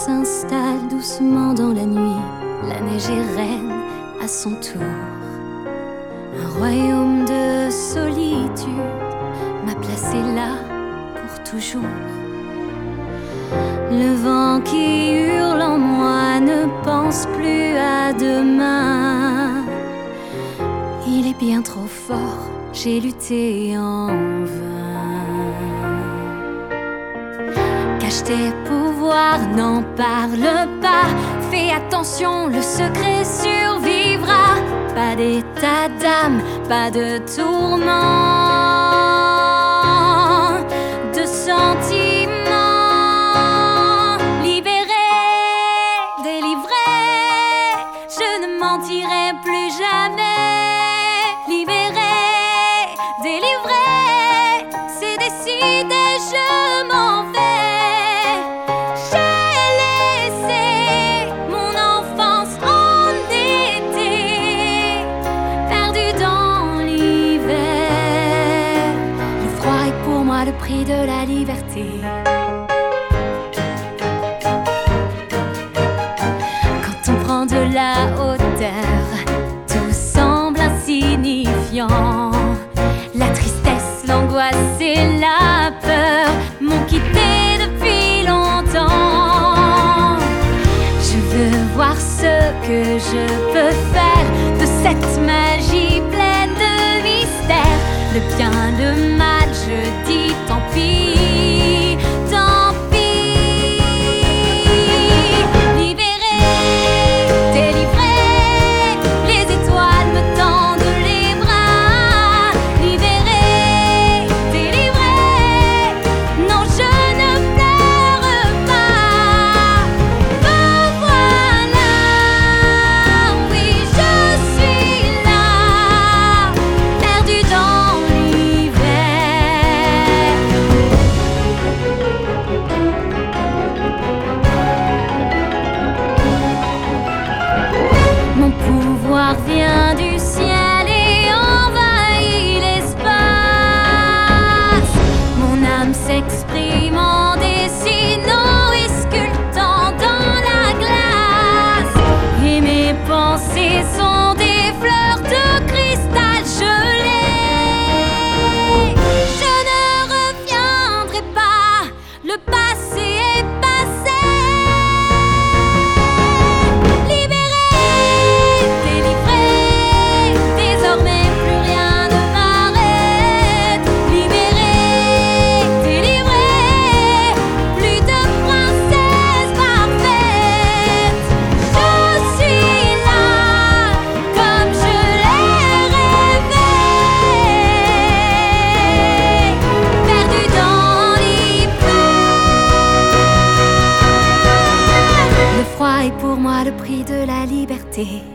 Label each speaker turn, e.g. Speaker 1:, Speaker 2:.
Speaker 1: s'installe doucement dans la nuit. La neige est reine à son tour. Un royaume de solitude m'a placé là pour toujours. Le vent qui hurle en moi ne pense plus à demain. Il est bien trop fort, j'ai lutté en vain. Cache tes pouvoirs, n'en parle pas. Fais attention, le secret survivra. Pas d'état d'âme, pas de tourment, de sentiments. Libéré, délivré, je ne mentirai plus jamais. Libéré, délivré, c'est décidé, je m'en vais. Le prix de la liberté. Quand on prend de la hauteur, tout semble insignifiant. La tristesse, l'angoisse et la peur m'ont quitté depuis longtemps. Je veux voir ce que je peux faire de cette magie pleine de mystère. Le bien, le mal, je dis tant pis, tant pis. Libéré, délivré, les étoiles me tendent les bras. Libéré, délivré, non je ne pleure pas. Me voilà, oui je suis là, perdu dans vient du ciel et envahit l'espace. Mon âme s'exprime en dessinant et sculptant dans la glace. Et mes pensées sont des fleurs de cristal gelé. Je ne reviendrai pas, le passé est passé. Et pour moi le prix de la liberté.